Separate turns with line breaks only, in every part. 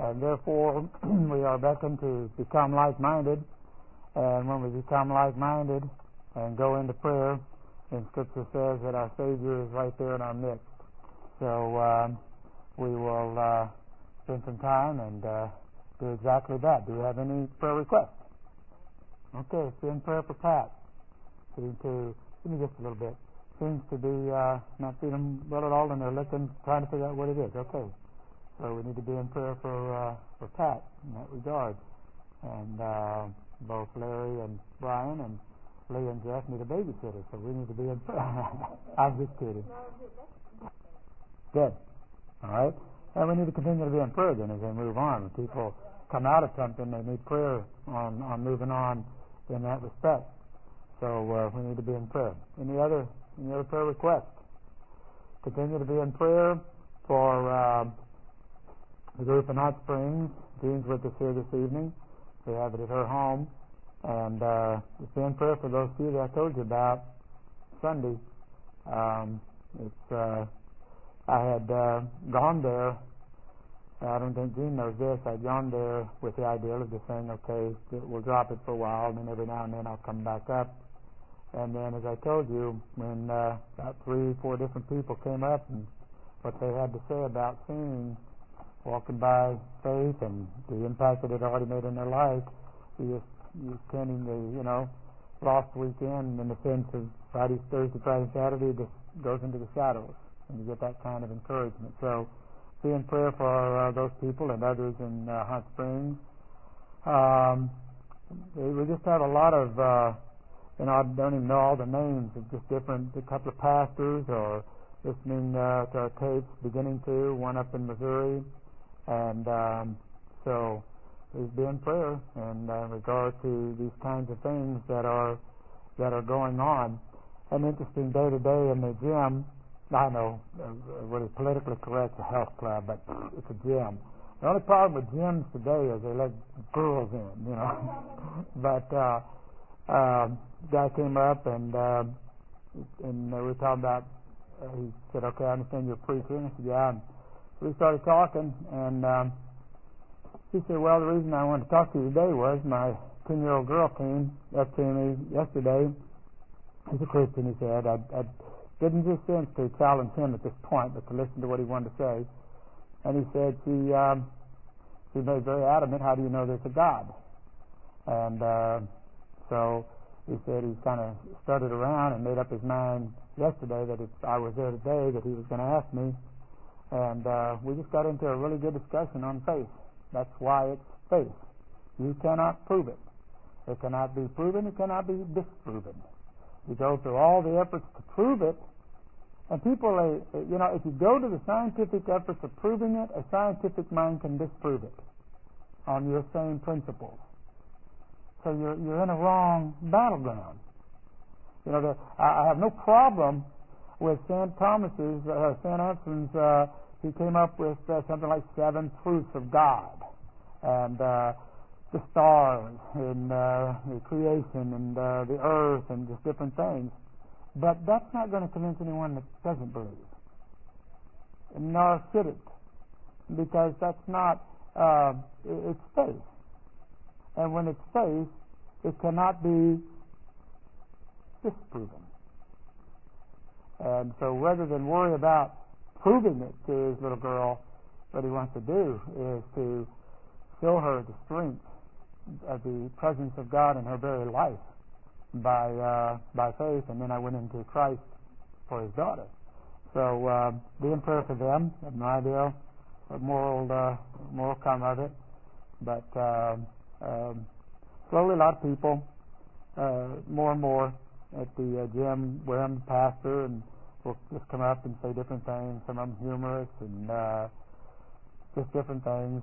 And therefore, we are beckoned to become like-minded. And when we become like-minded and go into prayer, then Scripture says that our Savior is right there in our midst. So we will spend some time and do exactly that. Do you have any prayer requests? Okay, send prayer for Pat. Give me just a little bit. Seems to be not feeling well at all, and they're trying to figure out what it is. Okay, so we need to be in prayer for Pat in that regard. And both Larry and Brian and Lee and Jeff need a babysitter, so we need to be in prayer. I'm just kidding. Good. All right. And we need to continue to be in prayer then as they move on. When people come out of something, they need prayer on moving on in that respect. So we need to be in prayer. Any other prayer requests? Continue to be in prayer for the group in Hot Springs. Jean's with us here this evening. We have it at her home. And just be in prayer for those few that I told you about Sunday. I had gone there. I don't think Jean knows this. I'd gone there with the idea of just saying, okay, we'll drop it for a while, and then every now and then I'll come back up. And then, as I told you, when about 3-4 different people came up and what they had to say about seeing, walking by faith and the impact that it already made in their life, you attending the, lost weekend in the sense of Friday, Thursday, Friday, Saturday, just goes into the shadows, and you get that kind of encouragement. So be in prayer for those people and others in Hot Springs. We just have a lot of, I don't even know all the names of just a couple of pastors or listening to our tapes, beginning to, one up in Missouri. And so please be in prayer in regard to these kinds of things that are going on. An interesting day today in the gym. I know, really politically correct, a health club, but it's a gym. The only problem with gyms today is they let girls in, But guy came up and we were talking about. He said, "Okay, I understand you're a preacher." And I said, "Yeah." And we started talking, and he said, "Well, the reason I wanted to talk to you today was my 10-year-old girl came up to me yesterday. He's a Christian," he said. I didn't just sense to challenge him at this point, but to listen to what he wanted to say. And he said she made very adamant, "How do you know there's a God?" And so he said he kind of started around and made up his mind yesterday that if I was there today that he was going to ask me. And we just got into a really good discussion on faith. That's why it's faith. You cannot prove it. It cannot be proven. It cannot be disproven. You go through all the efforts to prove it, and people, if you go to the scientific efforts of proving it, a scientific mind can disprove it on your same principles. So you're in a wrong battleground. I have no problem with St. Thomas's, St. Anselm's. He came up with something like 7 proofs of God, and the stars, and the creation, and the earth, and just different things. But that's not going to convince anyone that doesn't believe. Nor should it, because that's not. It's faith, and when it's faith, it cannot be disproven. And so, rather than worry about proving it to his little girl, what he wants to do is to show her the strength of the presence of God in her very life by faith. And then I went into Christ for his daughter. So be in prayer for them. I have no idea what more come of it, but slowly a lot of people, more and more at the gym where I'm the pastor, and will just come up and say different things. Some of them humorous and just different things.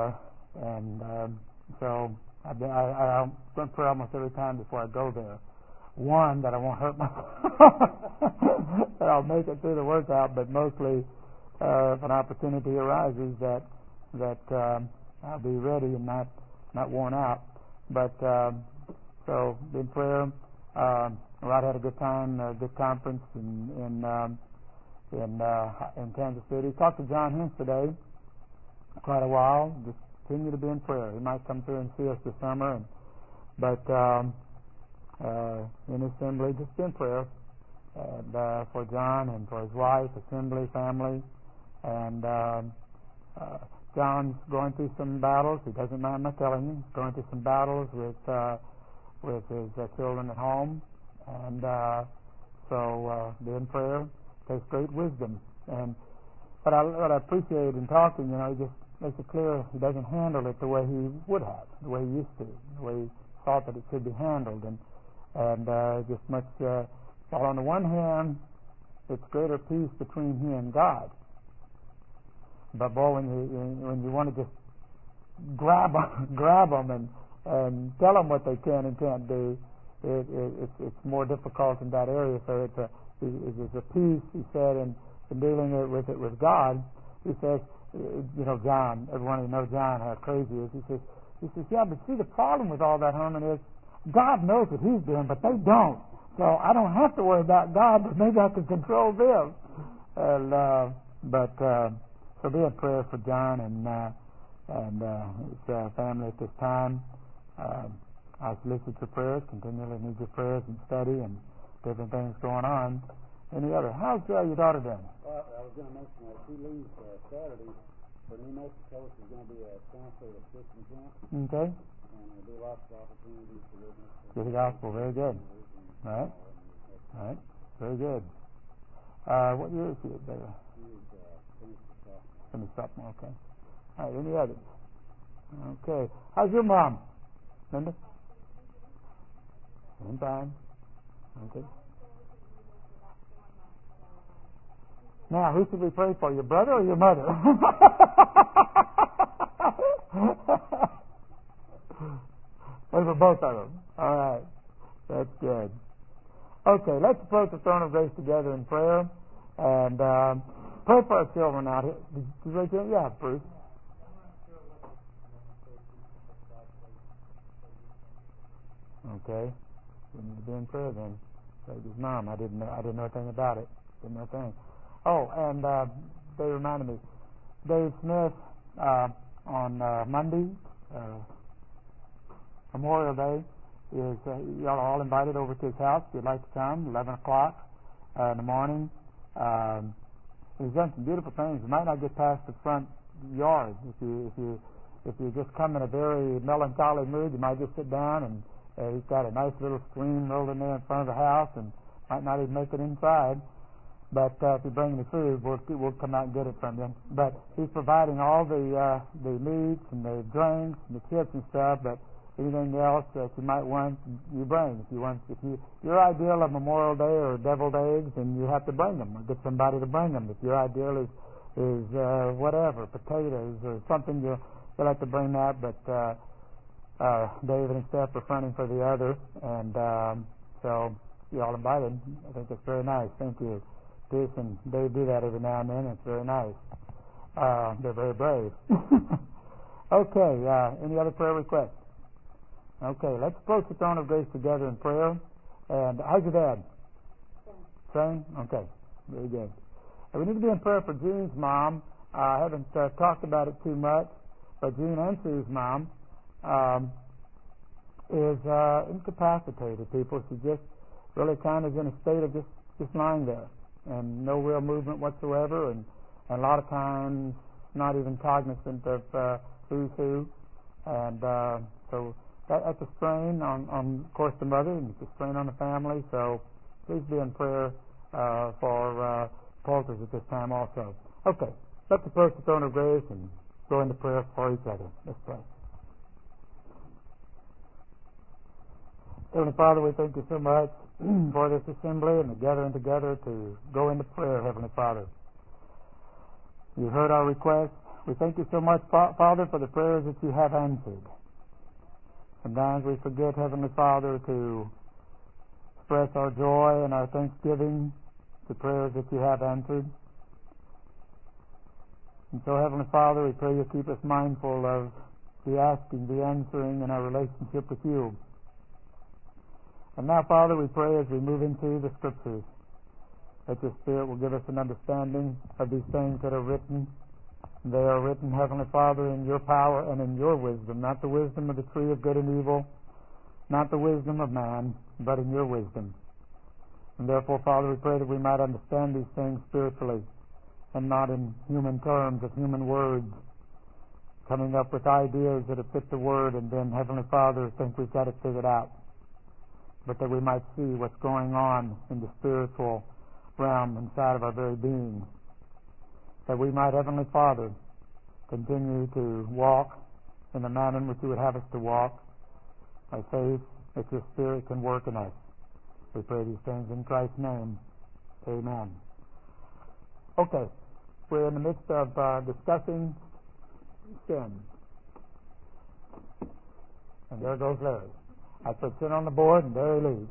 So I go and pray almost every time before I go there. One, that I won't hurt myself, that I'll make it through the workout, but mostly if an opportunity arises that I'll be ready and not worn out. But so in prayer. Rod had a good time, a good conference in Kansas City. Talked to John Hintz today quite a while, just continue to be in prayer. He might come through and see us this summer, but in Assembly, just be in prayer. And for John and for his wife, Assembly, family. And John's going through some battles. He doesn't mind my telling you. He's going through some battles with his children at home. And so be in prayer. Takes great wisdom. And what I appreciate in talking, he just makes it clear he doesn't handle it the way he would have, the way he used to, the way he thought that it should be handled. And just much... well, on the one hand, it's greater peace between he and God. But boy, when you want to just grab them and tell them what they can and can't do, it's more difficult in that area. So it's a peace, he said, in dealing with it with God. He says, John, everyone who knows John, how crazy he is. He says, yeah, but see, the problem with all that, Herman, is God knows what he's doing, but they don't. So I don't have to worry about God, but maybe I can control them. So be in prayer for John and his family at this time. I solicit your prayers, continually need your prayers and study and different things going on. Any other? How's your daughter doing?
Well, I was going to mention that she leaves Saturday for New Mexico. She's going to be a counselor at Christian Camp.
Okay.
And there'll be lots of opportunities to witness.
Give the gospel. Very good. All right. Very good. What year is she at there?
She is
Finished sophomore. Okay. All right. Any others? Okay. How's your mom, Linda? Same time. Okay. Now, who should we pray for? Your brother or your mother? Pray for both of them. All right. That's good. Okay, let's approach the throne of grace together in prayer and pray for our children out here. Did you raise your hand? Yeah, Bruce. Okay, we need to be in prayer then. Praise his mom. I didn't know anything about it. Didn't know a thing. Oh, and they reminded me, Dave Smith on Monday, Memorial Day, is y'all are all invited over to his house if you'd like to come. 11 o'clock in the morning. He's done some beautiful things. You might not get past the front yard if you just come in a very melancholy mood. You might just sit down and he's got a nice little stream rolling there in front of the house and might not even make it inside. But if you bring the food, we'll come out and get it from you. But he's providing all the meats and the drinks and the chips and stuff. But anything else that you might want, you bring. If your ideal of Memorial Day or deviled eggs, then you have to bring them or get somebody to bring them. If your ideal is whatever, potatoes or something, you'll have to bring that. But David and Steph are fronting for the other, and so you're all invited. I think it's very nice. Thank you. Bruce and Dave do that every now and then. It's very nice. They're very brave. Okay. Any other prayer requests? Okay. Let's approach the throne of grace together in prayer. And how's your dad? Same. Okay. Very good. We need to be in prayer for Jean's mom. I haven't talked about it too much, but Jean and Sue's mom is incapacitated. People, she just really kind of is in a state of just lying there and no real movement whatsoever, and a lot of times not even cognizant of who's who, and so that's a strain on of course the mother, and it's a strain on the family. So please be in prayer for Paulters at this time also. Okay, let's approach the throne of grace and go into prayer for each other. Let's pray. Heavenly Father, we thank you so much for this assembly and the gathering together to go into prayer, Heavenly Father. You heard our request. We thank you so much, Father, for the prayers that you have answered. Sometimes we forget, Heavenly Father, to express our joy and our thanksgiving to prayers that you have answered. And so, Heavenly Father, we pray you keep us mindful of the asking, the answering, and our relationship with you. And now, Father, we pray as we move into the Scriptures that your Spirit will give us an understanding of these things that are written, They are written, Heavenly Father, in your power and in your wisdom, not the wisdom of the tree of good and evil, not the wisdom of man, but in your wisdom. And therefore, Father, we pray that we might understand these things spiritually and not in human terms, of human words, coming up with ideas that fit the Word, and then, Heavenly Father, think we've got it figured out. But that we might see what's going on in the spiritual realm inside of our very being. That we might, Heavenly Father, continue to walk in the manner in which you would have us to walk, by faith that your Spirit can work in us. We pray these things in Christ's name. Amen. Okay, we're in the midst of discussing sin. And there goes Larry. I put sin on the board, and there he leaves.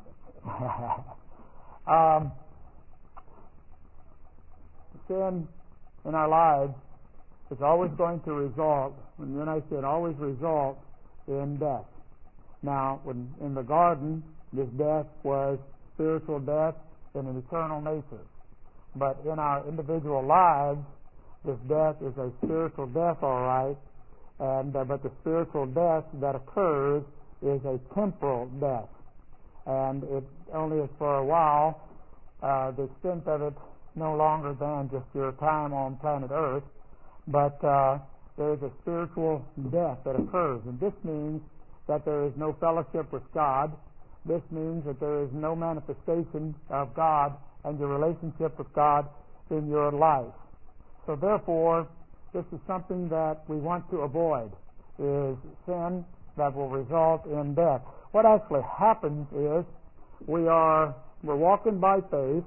Sin in our lives is always going to result, when you and I sin, always result in death. Now, when in the garden, this death was spiritual death in an eternal nature. But in our individual lives, this death is a spiritual death, all right, and but the spiritual death that occurs is a temporal death. And it only is for a while. The extent of it no longer than just your time on planet Earth, but there is a spiritual death that occurs, and this means that there is no fellowship with God. This means that there is no manifestation of God and your relationship with God in your life. So therefore, this is something that we want to avoid, is sin that will result in death. What actually happens is we're walking by faith,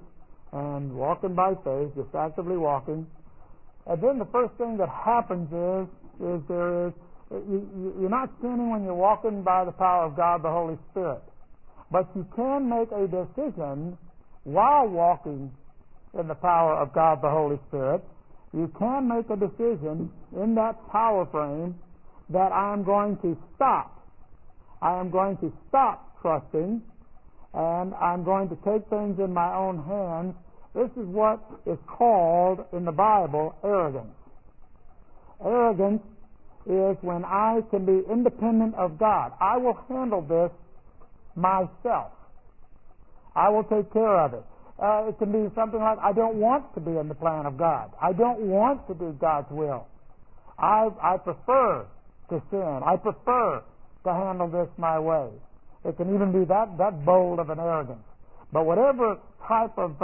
just actively walking, and then the first thing that happens is you're not sinning when you're walking by the power of God, the Holy Spirit. But you can make a decision while walking in the power of God, the Holy Spirit. You can make a decision in that power frame that I am going to stop. I am going to stop trusting, and I'm going to take things in my own hands. This is what is called in the Bible arrogance. Arrogance is when I can be independent of God. I will handle this myself. I will take care of it. It can be something like, I don't want to be in the plan of God. I don't want to do God's will. I prefer to sin. I prefer to handle this my way. It can even be that bold of an arrogance. But whatever type of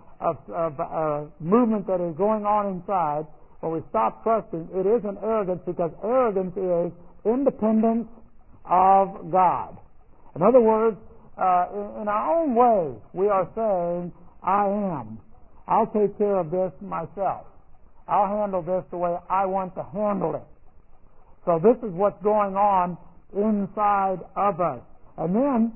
movement that is going on inside, when we stop trusting, it is an arrogance, because arrogance is independence of God. In other words, in our own way, we are saying, I'll take care of this myself. I'll handle this the way I want to handle it. So this is what's going on inside of us. And then,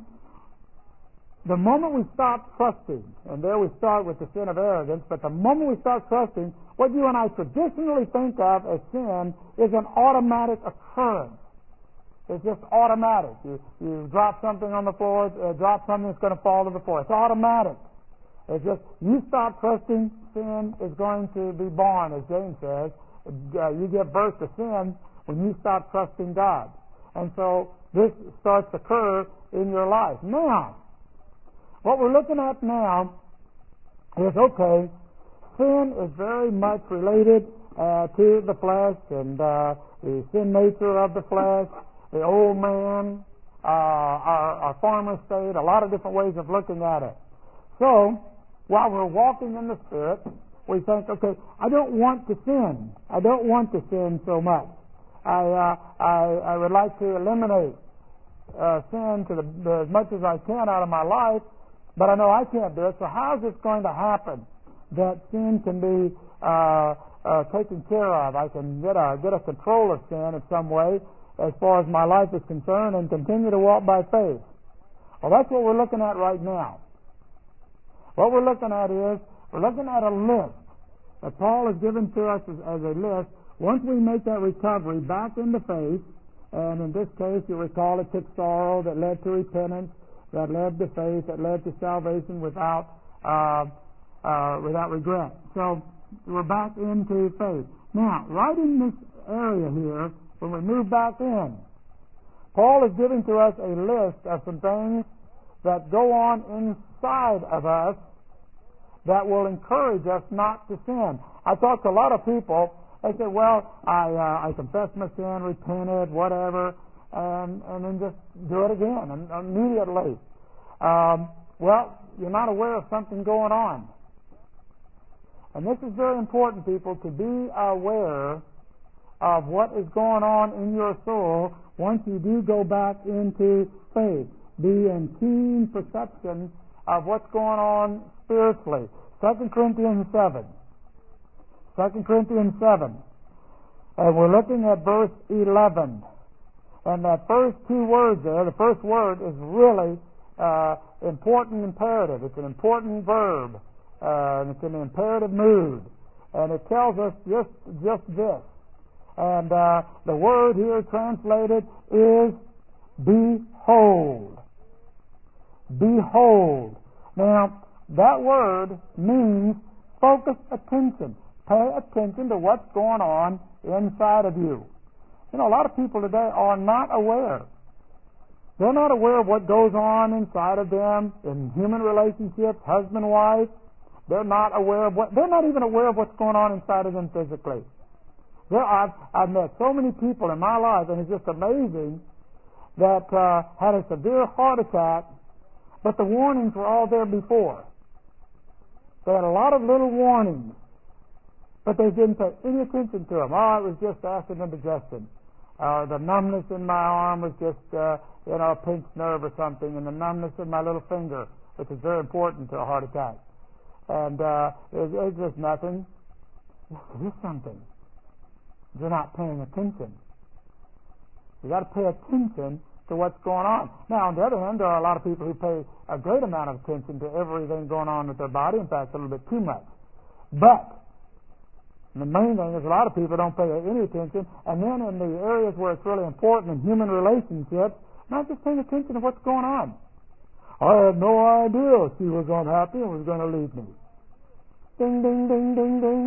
the moment we stop trusting, and there we start with the sin of arrogance, but the moment we start trusting, what you and I traditionally think of as sin is an automatic occurrence. It's just automatic. You drop something on the floor, drop something that's going to fall to the floor. It's automatic. It's just, you stop trusting, sin is going to be born, as James says. You give birth to sin when you stop trusting God. And so, this starts to occur in your life. Now, what we're looking at now is, okay, sin is very much related to the flesh and the sin nature of the flesh, the old man, our former state, a lot of different ways of looking at it. So, while we're walking in the Spirit, we think, okay, I don't want to sin. I don't want to sin so much. I would like to eliminate sin to as much as I can out of my life, but I know I can't do it. So how is this going to happen that sin can be taken care of? I can get a control of sin in some way as far as my life is concerned and continue to walk by faith. Well, that's what we're looking at right now. What we're looking at is, we're looking at a list that Paul has given to us as a list. Once we make that recovery back into faith, and in this case, you recall it took sorrow that led to repentance, that led to faith, that led to salvation without regret. So we're back into faith. Now, right in this area here, when we move back in, Paul is giving to us a list of some things that go on inside of us that will encourage us not to sin. I talk to a lot of people. They say, well, I confessed my sin, repented, whatever, and then just do it again immediately. Well, you're not aware of something going on. And this is very important, people, to be aware of what is going on in your soul once you do go back into faith. Be in keen perception of what's going on spiritually. 2 Corinthians 7. 2 Corinthians 7. And we're looking at verse 11. And that first two words there, the first word is really important imperative. It's an important verb. And it's an imperative mood. And it tells us just this. And the word here translated is behold. Behold. Now, that word means focus attention. Pay attention to what's going on inside of you. You know, a lot of people today are not aware. They're not aware of what goes on inside of them in human relationships, husband, wife. They're not aware of they're not even aware of what's going on inside of them physically. I've met so many people in my life, and it's just amazing, that had a severe heart attack, but the warnings were all there before. They had a lot of little warnings, but they didn't pay any attention to them. Oh, it was just acid indigestion. The numbness in my arm was just, a pinched nerve or something, and the numbness in my little finger, which is very important to a heart attack. And it's just nothing. It is something. You're not paying attention. You've got to pay attention to what's going on. Now, on the other hand, there are a lot of people who pay a great amount of attention to everything going on with their body. In fact, a little bit too much. But the main thing is a lot of people don't pay any attention. And then in the areas where it's really important in human relationships, not just paying attention to what's going on. I had no idea she was unhappy and was going to leave me. Ding, ding, ding, ding, ding.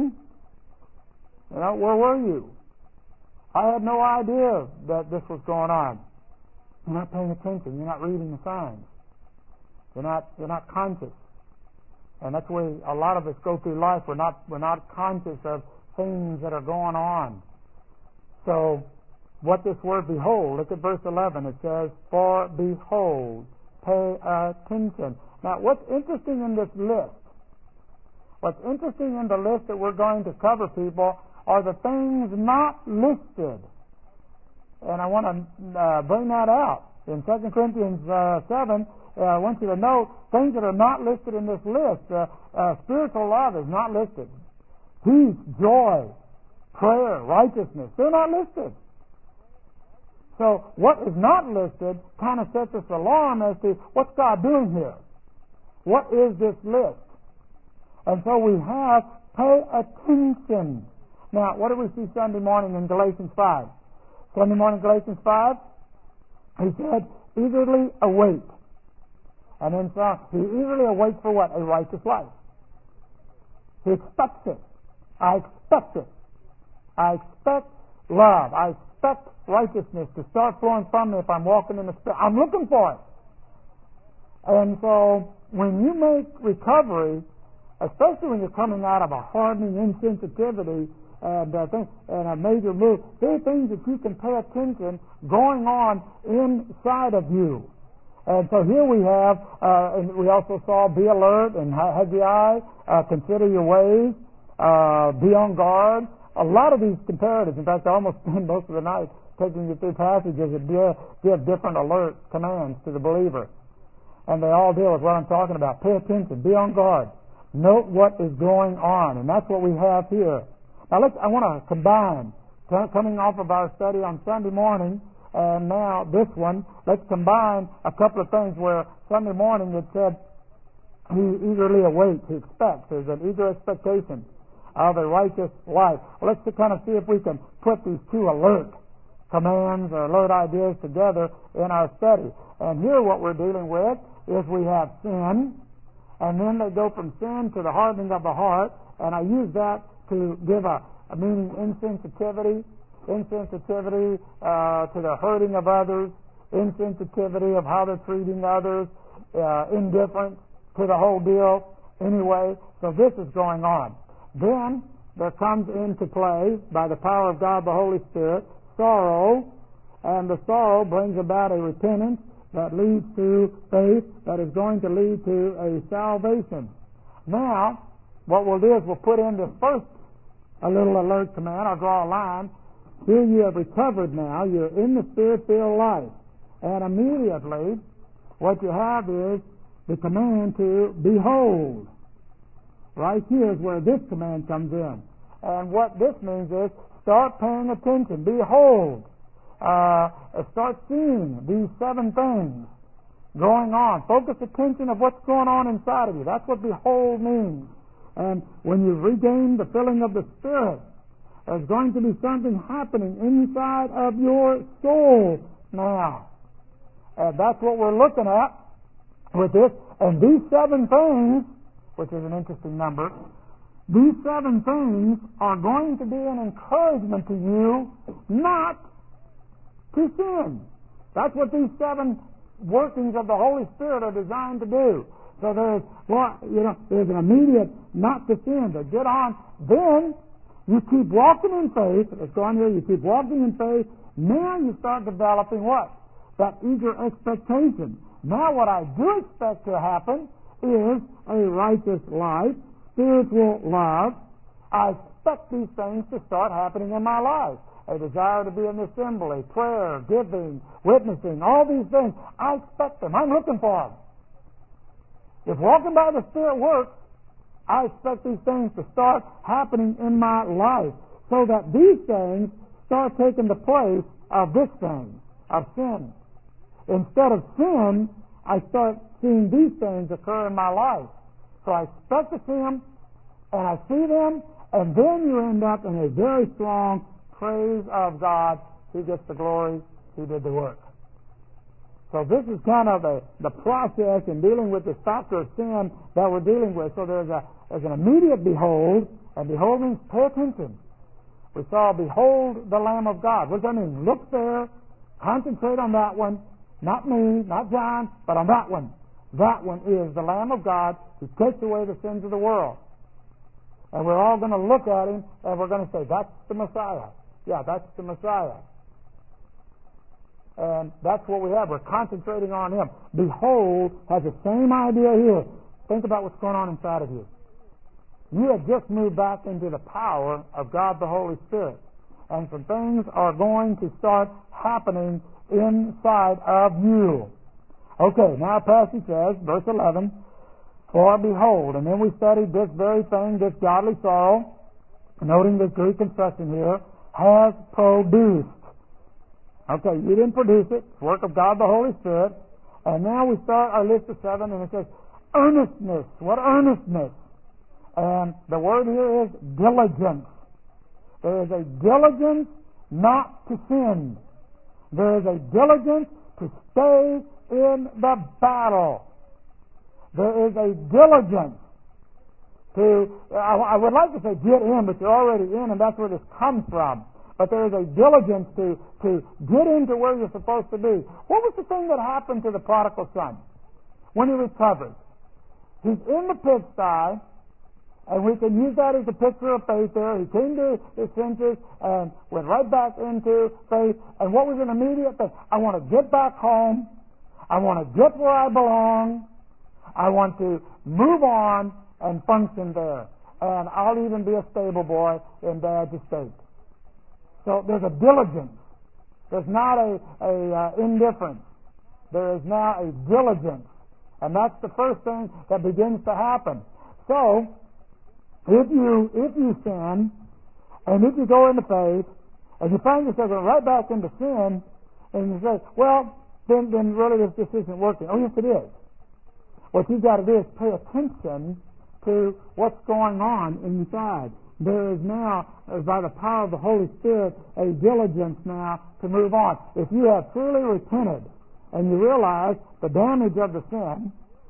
You know, where were you? I had no idea that this was going on. You're not paying attention. You're not reading the signs. You're not conscious. And that's the way a lot of us go through life. We're not conscious of things that are going on. So, what this word behold, look at verse 11. It says, for behold, pay attention. Now, what's interesting in this list? What's interesting in the list that we're going to cover, people, are the things not listed. And I want to bring that out. In 2 Corinthians 7, I want you to note things that are not listed in this list. Spiritual love is not listed. Peace, joy, prayer, righteousness, they're not listed. So what is not listed kind of sets us alarm as to what's God doing here? What is this list? And so we have pay attention. Now, what do we see Sunday morning in Galatians 5? Sunday morning, Galatians 5, he said, eagerly await. And then he eagerly awaits for what? A righteous life. He expects it. I expect it. I expect love. I expect righteousness to start flowing from me if I'm walking in the Spirit. I'm looking for it. And so, when you make recovery, especially when you're coming out of a hardening insensitivity and a major move, there are things that you can pay attention going on inside of you. And so here we have, and we also saw be alert and Haggai, consider your ways, be on guard. A lot of these comparatives, in fact, I almost spend most of the night taking you through passages that give different alert commands to the believer. And they all deal with what I'm talking about. Pay attention, be on guard. Note what is going on, and that's what we have here. Now, I want to combine, coming off of our study on Sunday morning, and now this one, let's combine a couple of things where Sunday morning it said, he eagerly awaits, he expects, there's an eager expectation of a righteous life. Well, let's kind of see if we can put these two alert commands or alert ideas together in our study. And here what we're dealing with is we have sin, and then they go from sin to the hardening of the heart, and I use that to give a meaning insensitivity to the hurting of others, insensitivity of how they're treating others, indifference to the whole deal. Anyway, so this is going on. Then there comes into play, by the power of God the Holy Spirit, sorrow, and the sorrow brings about a repentance that leads to faith that is going to lead to a salvation. Now, what we'll do is we'll put in this first a little alert command. I'll draw a line. Here you have recovered now. You're in the Spirit-filled life. And immediately, what you have is the command to behold. Right here is where this command comes in. And what this means is start paying attention. Behold. Start seeing these 7 things going on. Focus attention of what's going on inside of you. That's what behold means. And when you regain the filling of the Spirit, there's going to be something happening inside of your soul now. And that's what we're looking at with this. And these 7 things, which is an interesting number, these 7 things are going to be an encouragement to you not to sin. That's what these 7 workings of the Holy Spirit are designed to do. So there's an immediate not to sin, to get on. Then you keep walking in faith. Let's go on here. You keep walking in faith. Now you start developing what? That eager expectation. Now what I do expect to happen is a righteous life, spiritual love. I expect these things to start happening in my life. A desire to be in the assembly, prayer, giving, witnessing, all these things. I expect them. I'm looking for them. If walking by the Spirit works, I expect these things to start happening in my life so that these things start taking the place of this thing, of sin. Instead of sin, I start seeing these things occur in my life. So I expect to see them, and I see them, and then you end up in a very strong praise of God. He gets the glory. He did the work. So this is kind of the process in dealing with this factor of sin that we're dealing with. So there's an immediate behold, and behold means pay attention. We saw behold the Lamb of God. What does that mean? Look there, concentrate on that one, not me, not John, but on that one. That one is the Lamb of God who takes away the sins of the world. And we're all going to look at him and we're going to say, that's the Messiah. Yeah, that's the Messiah. And that's what we have. We're concentrating on him. Behold has the same idea here. Think about what's going on inside of you. You have just moved back into the power of God the Holy Spirit. And some things are going to start happening inside of you. Okay, now our passage says, verse 11, for behold, and then we studied this very thing, this godly sorrow, noting the Greek construction here, has produced. Okay, you didn't produce it. It's work of God the Holy Spirit. And now we start our list of 7, and it says, earnestness. What earnestness? And the word here is diligence. There is a diligence not to sin. There is a diligence to stay in the battle. There is a diligence to, I would like to say get in, but you're already in, and that's where this comes from. But there is a diligence to get into where you're supposed to be. What was the thing that happened to the prodigal son when he recovered? He's in the pigsty, and we can use that as a picture of faith there. He came to his senses and went right back into faith. And what was an immediate thing? I want to get back home. I want to get where I belong. I want to move on and function there. And I'll even be a stable boy in Dad's estate. So there's a diligence. There's not a indifference. There is now a diligence. And that's the first thing that begins to happen. So, if you sin, and if you go into faith, and you find yourself going right back into sin, and you say, well, then really this isn't working. Oh, yes, it is. What you've got to do is pay attention to what's going on inside. There is now, by the power of the Holy Spirit, a diligence now to move on. If you have truly repented and you realize the damage of the sin,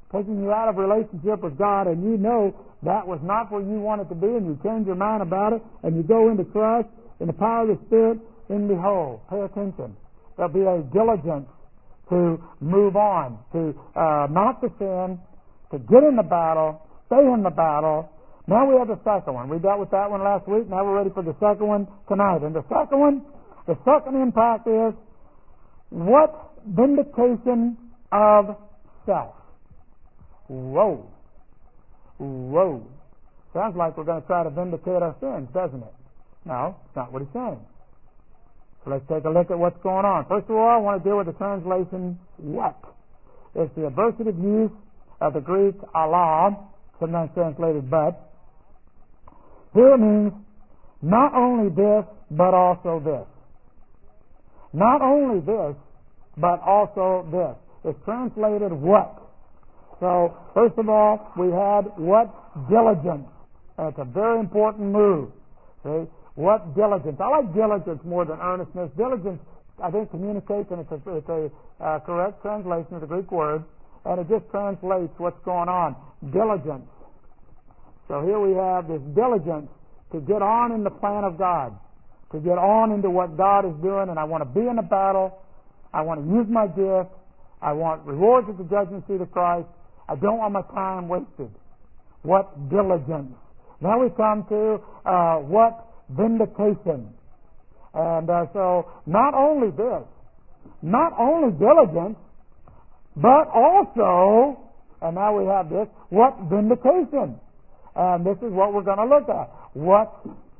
taking you out of relationship with God, and you know that was not where you wanted to be, and you change your mind about it, and you go into trust in the power of the Spirit, and behold, pay attention. There'll be a diligence to move on, to not to sin, to get in the battle, stay in the battle. Now we have the second one. We dealt with that one last week. Now we're ready for the second one tonight. And the second impact is what? Vindication of self. Whoa. Whoa. Sounds like we're going to try to vindicate our sins, doesn't it? No, it's not what he's saying. So let's take a look at what's going on. First of all, I want to deal with the translation, what. It's the aversive use of the Greek Allah, sometimes translated but. Here it means not only this, but also this. Not only this, but also this. It's translated what. So, first of all, we had what? Diligence. And it's a very important move. See? What? Diligence. I like diligence more than earnestness. Diligence, I think, communicates, and it's a correct translation of the Greek word, and it just translates what's going on. Diligence. So here we have this diligence to get on in the plan of God, to get on into what God is doing, and I want to be in the battle. I want to use my gift. I want rewards at the judgment seat of Christ. I don't want my time wasted. What? Diligence. Now we come to what? Vindication. And so not only this, not only diligence, but also, and now we have this, what? Vindication. And this is what we're going to look at. What?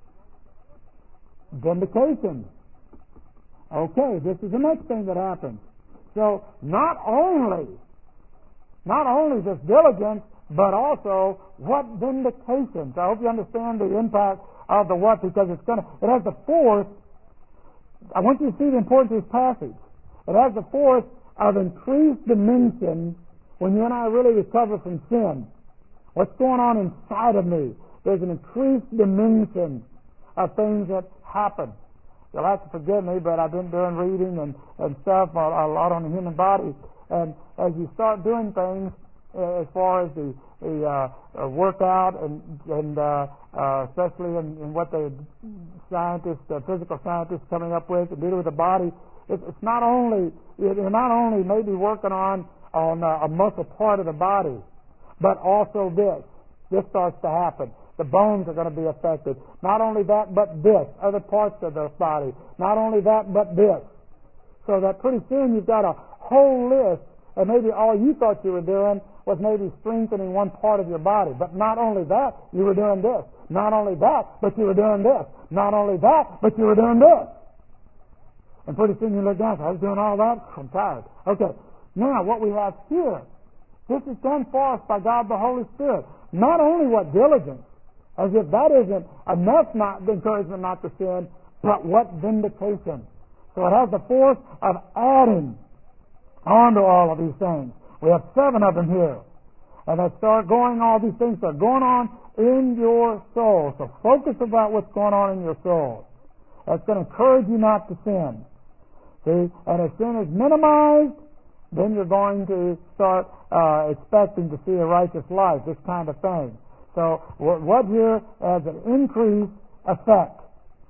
Vindication. Okay, this is the next thing that happens. So not only this diligence, but also what? Vindication. So I hope you understand the impact of the what, because it has the force. I want you to see the importance of this passage. It has the force of increased dimension when you and I really recover from sin. What's going on inside of me? There's an increased dimension of things that happen. You'll have to forgive me, but I've been doing reading and stuff a lot on the human body. And as you start doing things, as far as the workout and especially in what the scientists, physical scientists, coming up with and dealing with the body, it's not only you're not only maybe working on a muscle part of the body, but also this starts to happen. The bones are going to be affected. Not only that, but this, other parts of the body. Not only that, but this. So that pretty soon you've got a whole list, and maybe all you thought you were doing was maybe strengthening one part of your body. But not only that, you were doing this. Not only that, but you were doing this. Not only that, but you were doing this. And pretty soon you look down, so I was doing all that, I'm tired. Okay, now what we have here, this is done for us by God the Holy Spirit. Not only what? Diligence, as if that isn't enough encouragement not to sin, but what? Vindication. So it has the force of adding on to all of these things. We have 7 of them here. And they start going, all these things are going on in your soul. So focus about what's going on in your soul. That's going to encourage you not to sin. See? And as sin is minimized, then you're going to start expecting to see a righteous life, this kind of thing. So what here has an increased effect.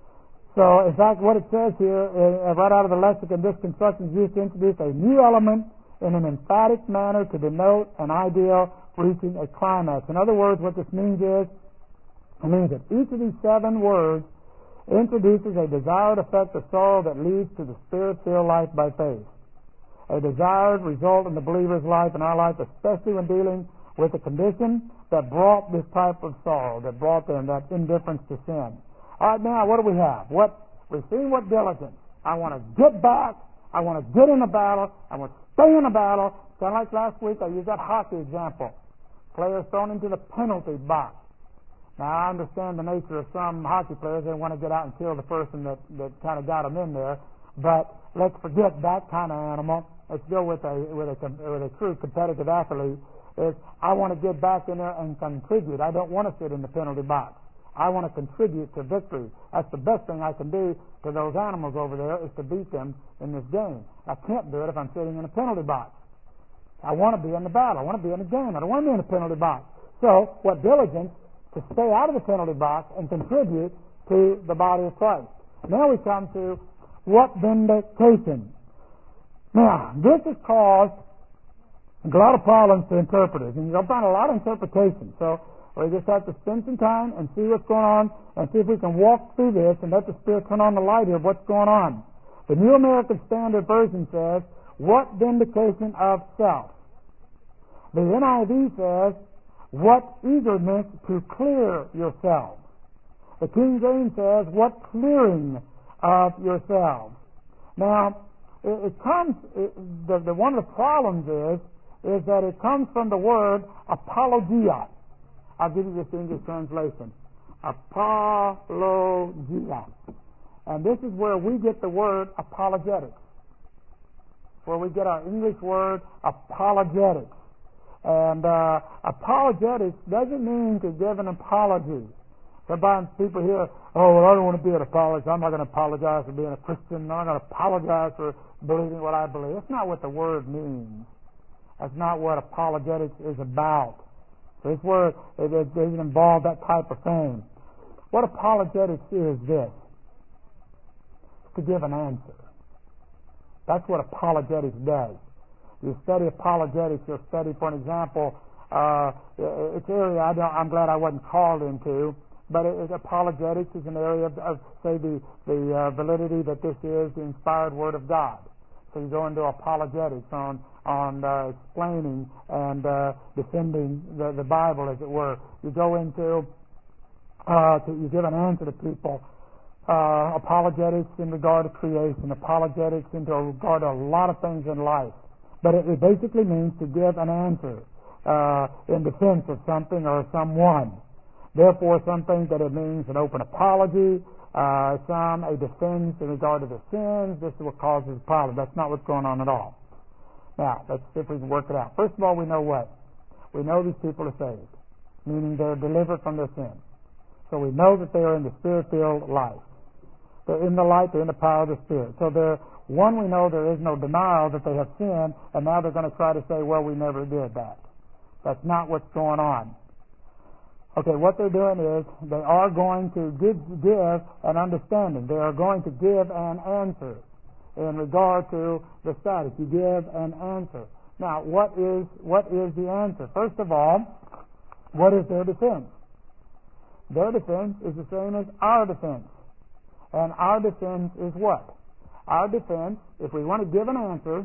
So, in fact, what it says here, right out of the lexicon, this construction is used to introduce a new element in an emphatic manner to denote an ideal reaching a climax. In other words, what this means is, it means that each of these 7 words introduces a desired effect of sorrow that leads to the Spirit-filled life by faith. A desired result in the believer's life, in our life, especially when dealing with a condition that brought this type of sorrow, that brought them that indifference to sin. All right, now, what do we have? We've seen what diligence. I want to get back. I want to get in the battle. I want to stay in the battle. Kind of like last week, I used that hockey example. Players thrown into the penalty box. Now, I understand the nature of some hockey players. They want to get out and kill the person that kind of got them in there. But let's forget that kind of animal. Let's go with a true competitive athlete. I want to get back in there and contribute. I don't want to sit in the penalty box. I want to contribute to victory. That's the best thing I can do to those animals over there, is to beat them in this game. I can't do it if I'm sitting in a penalty box. I want to be in the battle. I want to be in the game. I don't want to be in the penalty box. So, what diligence to stay out of the penalty box and contribute to the body of Christ. Now we come to what vindication. Now, this has caused a lot of problems to interpreters, and you'll find a lot of interpretations. So we just have to spend some time and see what's going on and see if we can walk through this and let the Spirit turn on the light here of what's going on. The New American Standard Version says, what vindication of self? The NIV says, what eagerness to clear yourselves. The King James says, what clearing of yourselves. Now, one of the problems is that it comes from the word apologia. I'll give you this English translation. Apologia. And this is where we get the word apologetics. Where we get our English word apologetics. And apologetics doesn't mean to give an apology. Sometimes people hear, oh, well, I don't want to be an apologist. I'm not going to apologize for being a Christian. I'm not going to apologize for believing what I believe. That's not what the word means. That's not what apologetics is about. So this word doesn't involve that type of thing. What apologetics is this: to give an answer. That's what apologetics does. You study apologetics, you'll study, for an example, it's an area I'm glad I wasn't called into, but apologetics is an area of say, the validity that this is the inspired Word of God. So you go into apologetics on explaining and defending the Bible, as it were. You go into, you give an answer to people. Apologetics in regard to creation, apologetics in regard to a lot of things in life. But it basically means to give an answer in defense of something or someone. Therefore, some think that it means an open apology, some a defense in regard to the sins. This is what causes the problem. That's not what's going on at all. Now, let's see if we can work it out. First of all, we know what? We know these people are saved, meaning they're delivered from their sins. So we know that they are in the Spirit-filled life. They're in the light, they're in the power of the Spirit. So we know there is no denial that they have sinned, and now they're going to try to say, well, we never did that. That's not what's going on. Okay, what they're doing is they are going to give an understanding. They are going to give an answer in regard to the status. You give an answer. Now, what is the answer? First of all, what is their defense? Their defense is the same as our defense. And our defense is what? Our defense, if we want to give an answer,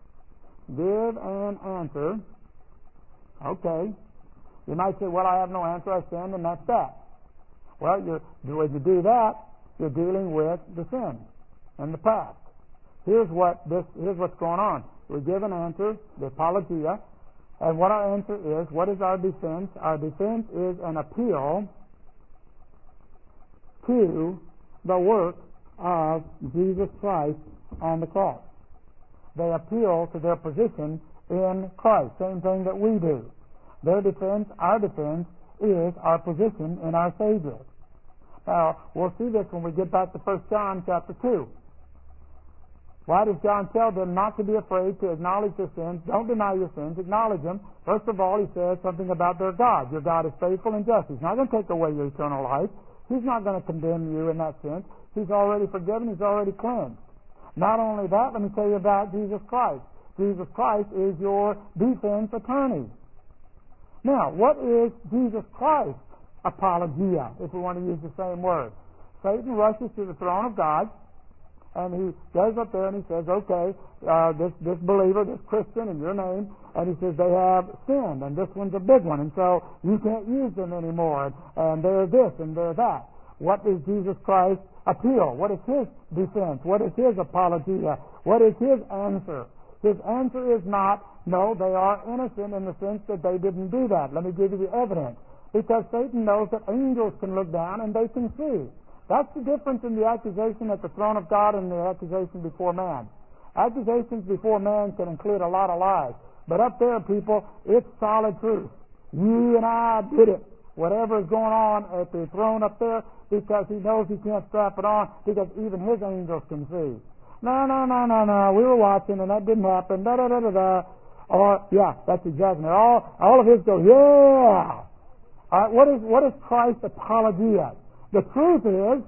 okay. You might say, well, I have no answer, I sinned, and that's that. Well, when you do that, you're dealing with the sin and the past. Here's what's going on. We give an answer, the apologia, and what our answer is, what is our defense? Our defense is an appeal to the work of Jesus Christ on the cross. They appeal to their position in Christ, same thing that we do. Their defense, our defense, is our position in our Savior. Now, we'll see this when we get back to 1 John chapter 2. Why does John tell them not to be afraid to acknowledge their sins? Don't deny your sins, acknowledge them. First of all, he says something about their God. Your God is faithful and just. He's not going to take away your eternal life. He's not going to condemn you in that sense. He's already forgiven. He's already cleansed. Not only that, let me tell you about Jesus Christ. Jesus Christ is your defense attorney. Now, what is Jesus Christ's apologia, if we want to use the same word? Satan rushes to the throne of God, and he goes up there and he says, okay, this believer, this Christian in your name, and he says they have sinned, and this one's a big one, and so you can't use them anymore, and they're this and they're that. What does Jesus Christ appeal? What is his defense? What is his apologia? What is his answer? His answer is not, no, they are innocent in the sense that they didn't do that. Let me give you the evidence. Because Satan knows that angels can look down and they can see. That's the difference in the accusation at the throne of God and the accusation before man. Accusations before man can include a lot of lies. But up there, people, it's solid truth. You and I did it. Whatever is going on at the throne up there, because he knows he can't strap it on, because even his angels can see. No, we were watching and that didn't happen, Or, yeah, that's exactly it. All of his go, yeah. All right, what is Christ's apologia? The truth is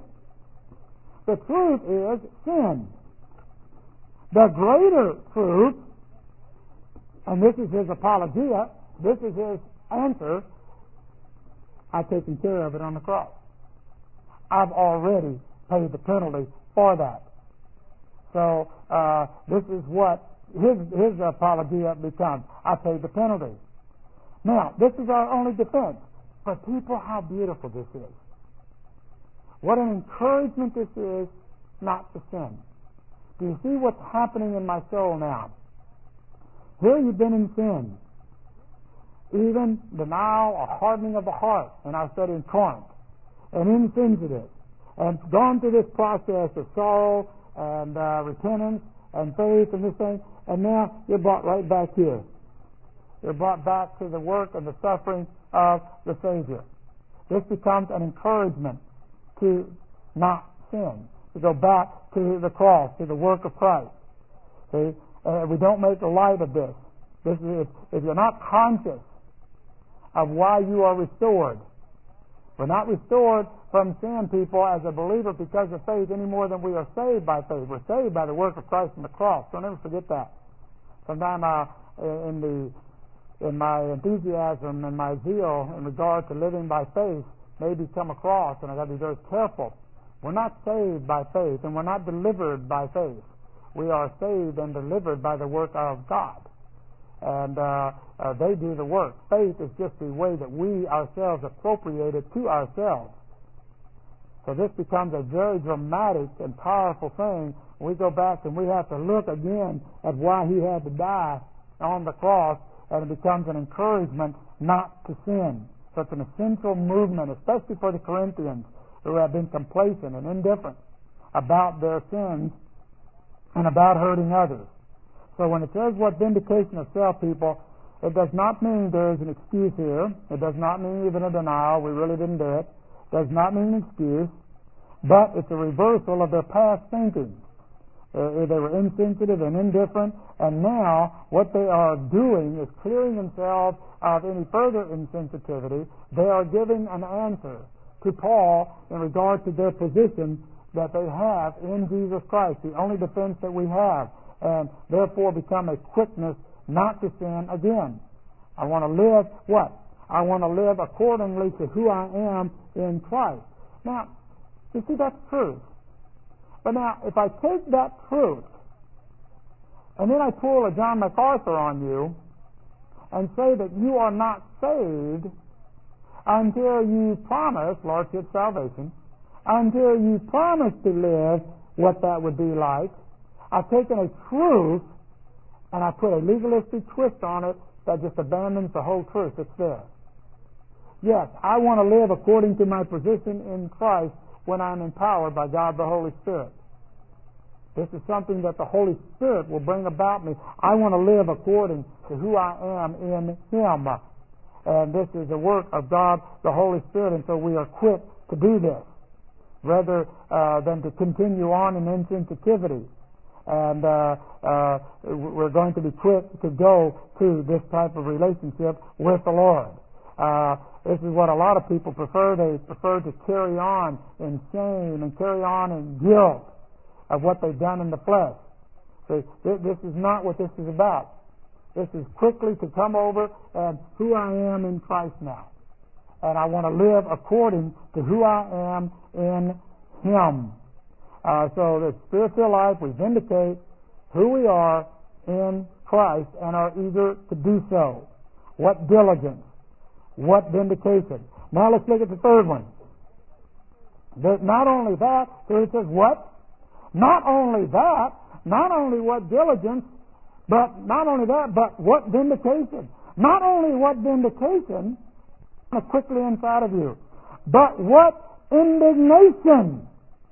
sin. The greater truth, and this is his apologia, this is his answer, I've taken care of it on the cross. I've already paid the penalty for that. So this is what his apologia becomes. I paid the penalty. Now, this is our only defense. But people, how beautiful this is. What an encouragement this is not to sin. Do you see what's happening in my soul now? Here you've been in sin. Even denial or hardening of the heart, and I studied in Corinth, and insensitive, and gone through this process of sorrow and repentance and faith and this thing, and now you're brought right back here. You're brought back to the work and the suffering of the Savior. This becomes an encouragement to not sin, to go back to the cross, to the work of Christ. See, we don't make a light of this. This is, if you're not conscious of why you are restored, we're not restored from sin, people, as a believer because of faith any more than we are saved by faith. We're saved by the work of Christ on the cross. Don't ever forget that. Sometimes in my enthusiasm and my zeal in regard to living by faith maybe come across, and I've got to be very careful. We're not saved by faith, and we're not delivered by faith. We are saved and delivered by the work of God. And they do the work. Faith is just the way that we ourselves appropriate it to ourselves. So this becomes a very dramatic and powerful thing. We go back and we have to look again at why he had to die on the cross, and it becomes an encouragement not to sin. So it's an essential movement, especially for the Corinthians who have been complacent and indifferent about their sins and about hurting others. So when it says what vindication of self, people, it does not mean there is an excuse here. It does not mean even a denial. We really didn't do it. It does not mean an excuse. But it's a reversal of their past thinking. They were insensitive and indifferent, and now what they are doing is clearing themselves of any further insensitivity. They are giving an answer to Paul in regard to their position that they have in Jesus Christ, the only defense that we have, and therefore become a quickness not to sin again. I want to live what? I want to live accordingly to who I am in Christ. Now, you see, that's truth. But now, if I take that truth and then I pull a John MacArthur on you and say that you are not saved until you promise Lordship salvation, until you promise to live what that would be like, I've taken a truth and I put a legalistic twist on it that just abandons the whole truth that's there. Yes, I want to live according to my position in Christ when I'm empowered by God the Holy Spirit. This is something that the Holy Spirit will bring about me. I want to live according to who I am in Him. And this is the work of God the Holy Spirit, and so we are quick to do this rather than to continue on in insensitivity. And we're going to be quick to go to this type of relationship with the Lord. This is what a lot of people prefer. They prefer to carry on in shame and carry on in guilt of what they've done in the flesh. See, this is not what this is about. This is quickly to come over and who I am in Christ now. And I want to live according to who I am in Him. So the spiritual life, we vindicate who we are in Christ and are eager to do so. What diligence. What vindication. Now let's look at the third one. Not only that, here it says what? Not only that, not only what diligence, but not only that, but what vindication. Not only what vindication, quickly inside of you, but what indignation.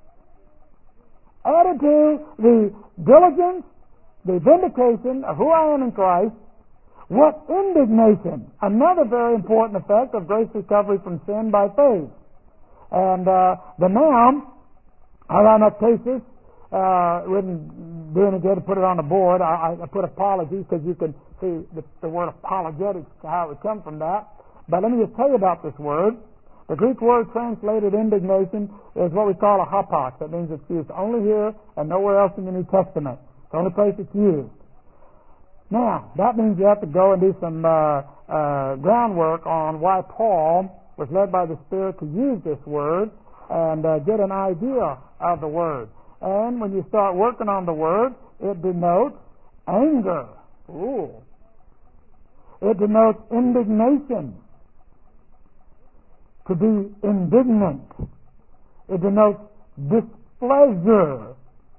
Added to the diligence, the vindication of who I am in Christ, what indignation. Another very important effect of grace recovery from sin by faith. And the noun, aranaktesis, written doing it good to put it on the board. I put apologies because you can see the word apologetics, how it would come from that. But let me just tell you about this word. The Greek word translated indignation is what we call a hapos. That means it's used only here and nowhere else in the New Testament. It's the only place it's used. Now, that means you have to go and do some groundwork on why Paul was led by the Spirit to use this word and get an idea of the word. And when you start working on the word, it denotes anger. Ooh. It denotes indignation. To be indignant. It denotes displeasure.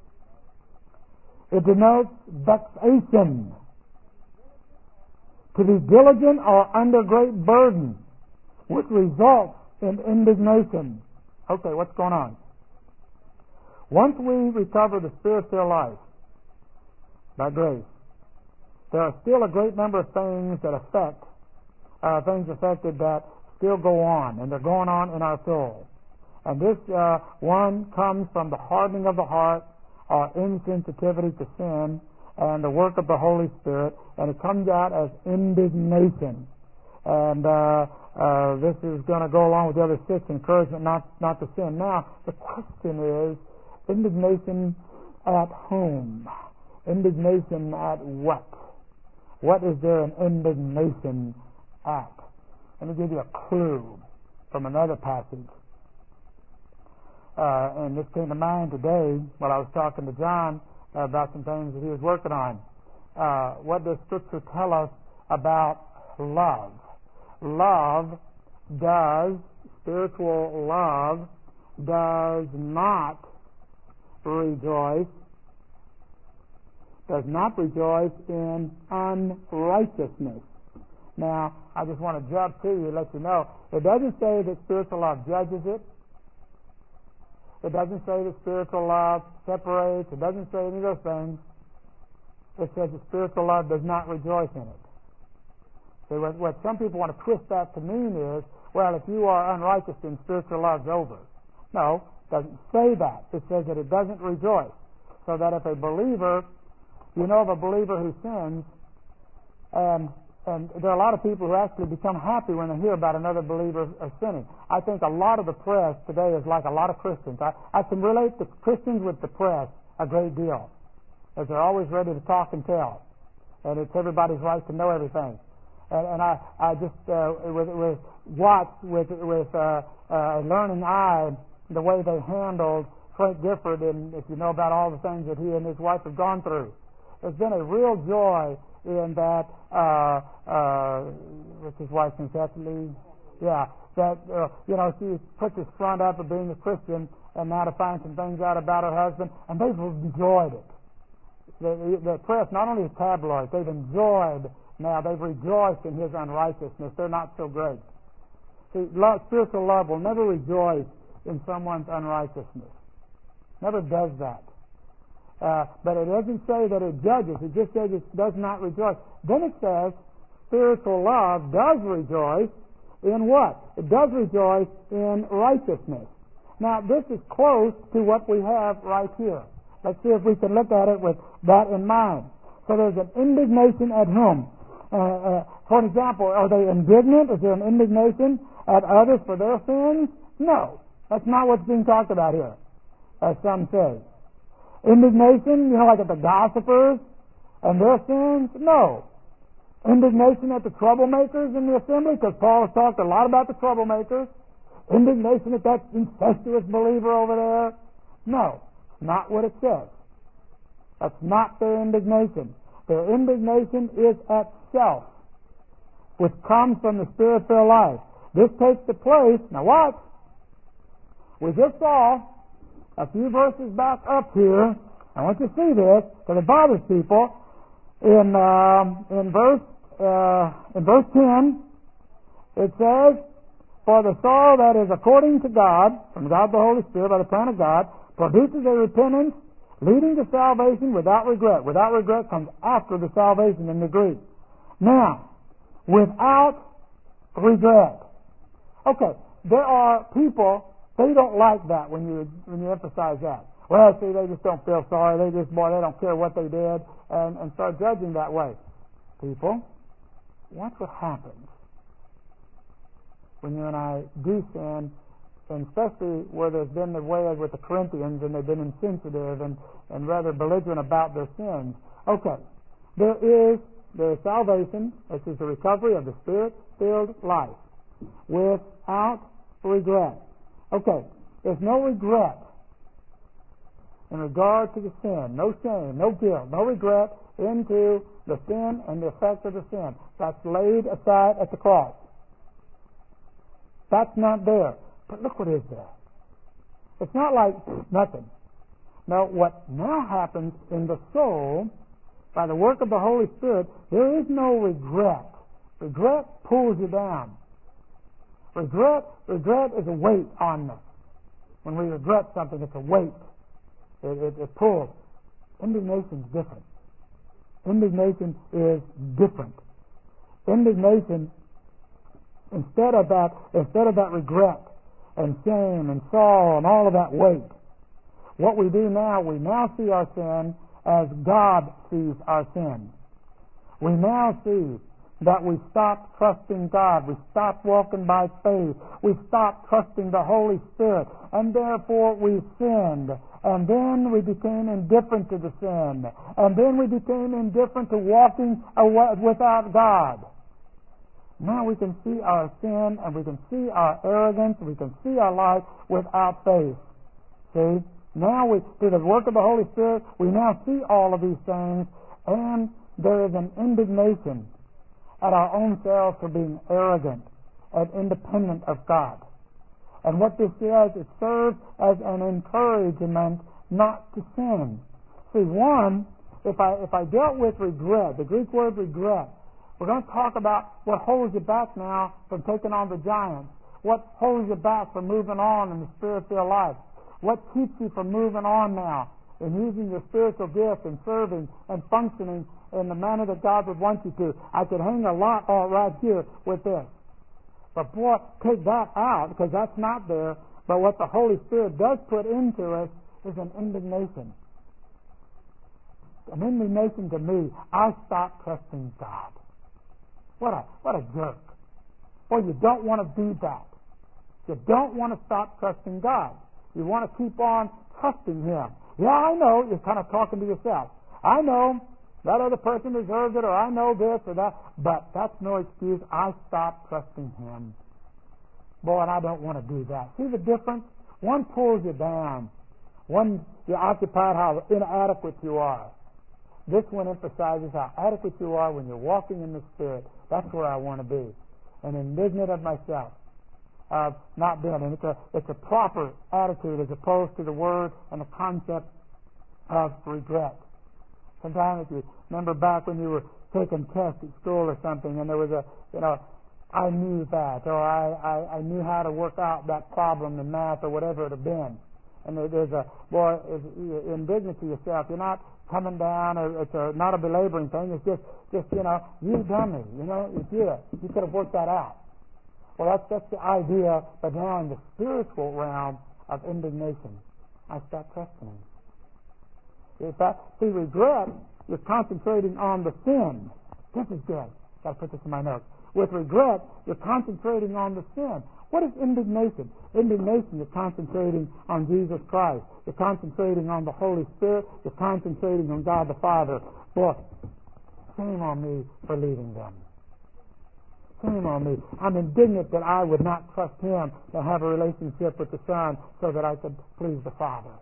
It denotes vexation. To be diligent or under great burden, which results in indignation. Okay, what's going on? Once we recover the spiritual life by grace, there are still a great number of things that things affected that still go on, and they're going on in our soul. And this one comes from the hardening of the heart, our insensitivity to sin, and the work of the Holy Spirit, and it comes out as indignation. And this is going to go along with the other 6, encouragement not to sin. Now, the question is, indignation at whom? Indignation at what? What is there an indignation at? Let me give you a clue from another passage. And this came to mind today while I was talking to John about some things that he was working on. What does Scripture tell us about love? Spiritual love does not rejoice in unrighteousness. Now, I just want to jump to you and let you know, it doesn't say that spiritual love judges it. It doesn't say that spiritual love separates. It doesn't say any of those things. It says that spiritual love does not rejoice in it. See, what some people want to twist that to mean is, well, if you are unrighteous, then spiritual love's over. No, it doesn't say that. It says that it doesn't rejoice. So that if a believer, you know of a believer who sins, and there are a lot of people who actually become happy when they hear about another believer sinning. I think a lot of the press today is like a lot of Christians. I can relate to Christians with the press a great deal, as they're always ready to talk and tell, and it's everybody's right to know everything. And I just watched with a learning eye the way they handled Frank Gifford, and if you know about all the things that he and his wife have gone through. There's been a real joy in that, what's his wife's name, Kathleen? Yeah, that, she puts his front up of being a Christian and now to find some things out about her husband, and they've enjoyed it. The press, not only the tabloids, they've enjoyed now, they've rejoiced in his unrighteousness. They're not so great. See, spiritual love will never rejoice in someone's unrighteousness. Never does that. But it doesn't say that it judges. It just says it does not rejoice. Then it says spiritual love does rejoice in what? It does rejoice in righteousness. Now, this is close to what we have right here. Let's see if we can look at it with that in mind. So there's an indignation at whom? For example, are they indignant? Is there an indignation at others for their sins? No. That's not what's being talked about here, as some say. Indignation, like at the gossipers and their sins? No. Indignation at the troublemakers in the assembly, because Paul has talked a lot about the troublemakers. Indignation at that incestuous believer over there? No. Not what it says. That's not their indignation. Their indignation is at self, which comes from the Spirit-filled life. This takes the place, now watch, we just saw a few verses back up here. I want you to see this because it bothers people. In verse 10, it says, "For the sorrow that is according to God, from God the Holy Spirit, by the plan of God, produces a repentance leading to salvation without regret." Without regret comes after the salvation in the Greek. Now, without regret. Okay, there are people, they don't like that when you emphasize that. Well, see, they just don't feel sorry. They don't care what they did, and start judging that way. People, watch what happens when you and I do sin, and especially where there's been the way with the Corinthians, and they've been insensitive and rather belligerent about their sins. Okay, there is salvation. This is the recovery of the Spirit-filled life without regret. Okay, there's no regret in regard to the sin, no shame, no guilt, no regret into the sin and the effect of the sin. That's laid aside at the cross. That's not there. But look what is there. It's not like nothing. No, what now happens in the soul, by the work of the Holy Spirit, there is no regret. Regret pulls you down. Regret is a weight on us. When we regret something, it's a weight. It pulls. Indignation is different. Indignation is different. Indignation, instead of that regret and shame and sorrow and all of that weight, what we do now, we now see our sin as God sees our sin. We now see that we stopped trusting God. We stopped walking by faith. We stopped trusting the Holy Spirit. And therefore we sinned. And then we became indifferent to the sin. And then we became indifferent to walking without God. Now we can see our sin, and we can see our arrogance, and we can see our life without faith. See? Now through the work of the Holy Spirit, we now see all of these things, and there is an indignation at our own selves for being arrogant and independent of God. And what this does, it serves as an encouragement not to sin. See, if I dealt with regret, the Greek word regret, we're going to talk about what holds you back now from taking on the giants. What holds you back from moving on in the Spirit-filled life? What keeps you from moving on now in using your spiritual gift and serving and functioning in the manner that God would want you to? I could hang a lot right here with this. But boy, take that out, because that's not there. But what the Holy Spirit does put into us is an indignation. An indignation to me. I stopped trusting God. What a jerk. Well, you don't want to do that. You don't want to stop trusting God. You want to keep on trusting Him. Yeah, I know. You're kind of talking to yourself. I know that other person deserves it, or I know this or that, but that's no excuse. I stopped trusting Him. Boy, and I don't want to do that. See the difference? One pulls you down. One, you're occupied how inadequate you are. This one emphasizes how adequate you are when you're walking in the Spirit. That's where I want to be. And indignant of myself. Not being. And it's a proper attitude as opposed to the word and the concept of regret. Sometimes if you remember back when you were taking tests at school or something, and there was I knew that, or I knew how to work out that problem in math or whatever it had been. And there's indignant to yourself. You're not coming down, or it's not a belaboring thing. It's just you dummy. If you could have worked that out. Well, that's the idea, but now in the spiritual realm of indignation, I start trusting Him. See, regret, you're concentrating on the sin. This is good. Got to put this in my notes. With regret, you're concentrating on the sin. What is indignation? Indignation, you're concentrating on Jesus Christ. You're concentrating on the Holy Spirit. You're concentrating on God the Father. Boy, shame on me for leaving them. Shame on me. I'm indignant that I would not trust Him to have a relationship with the Son so that I could please the Father.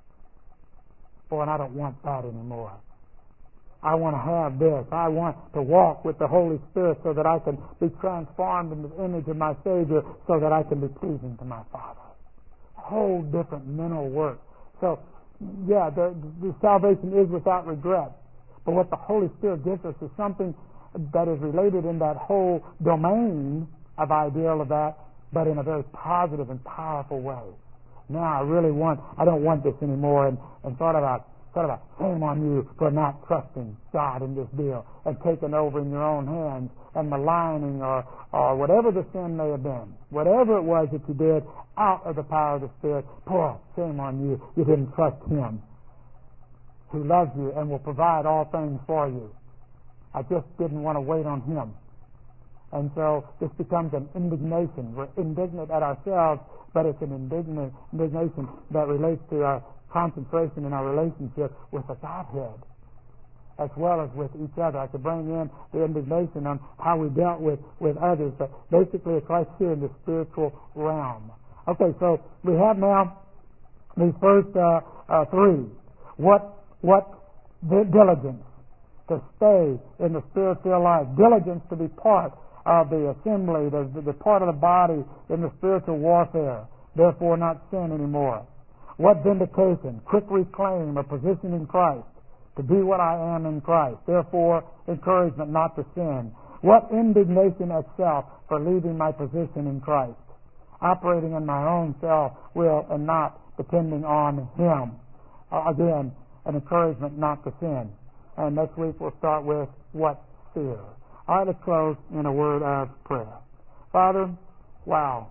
Boy, and I don't want that anymore. I want to have this. I want to walk with the Holy Spirit so that I can be transformed in the image of my Savior so that I can be pleasing to my Father. Whole different mental work. So, yeah, the salvation is without regret. But what the Holy Spirit gives us is something that is related in that whole domain of ideal of that, but in a very positive and powerful way. Now I don't want this anymore, and thought about sort of a shame on you for not trusting God in this deal and taking over in your own hands and maligning or whatever the sin may have been, whatever it was that you did out of the power of the Spirit. Poor, shame on you. You didn't trust Him who loves you and will provide all things for you. I just didn't want to wait on Him. And so this becomes an indignation. We're indignant at ourselves, but it's an indignation that relates to our concentration in our relationship with the Godhead as well as with each other. I could bring in the indignation on how we dealt with others, but basically it's right here in the spiritual realm. Okay, so we have now these first three. What diligence to stay in the Spirit-filled life, diligence to be part of the assembly, the part of the body in the spiritual warfare, therefore not sin anymore. What vindication, quick reclaim a position in Christ, to be what I am in Christ, therefore encouragement not to sin. What indignation at self for leaving my position in Christ, operating in my own self-will and not depending on Him. Again, an encouragement not to sin. And next week we'll start with what fear. All right, let's close in a word of prayer. Father, wow,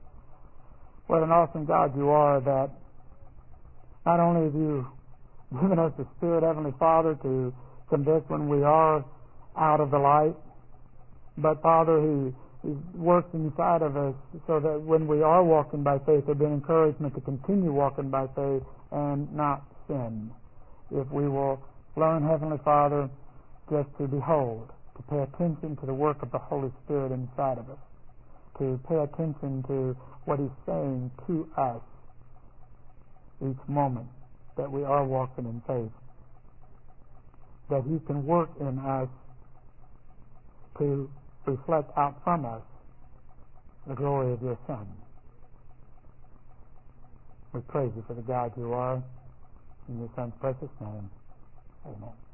what an awesome God you are, that not only have you given us the Spirit, Heavenly Father, to convict when we are out of the light, but Father, He works inside of us so that when we are walking by faith, there'll be an encouragement to continue walking by faith and not sin. If we will learn, Heavenly Father, just to behold, to pay attention to the work of the Holy Spirit inside of us, to pay attention to what He's saying to us each moment that we are walking in faith, that He can work in us to reflect out from us the glory of Your Son. We praise You for the God You are. In Your Son's precious name, amen.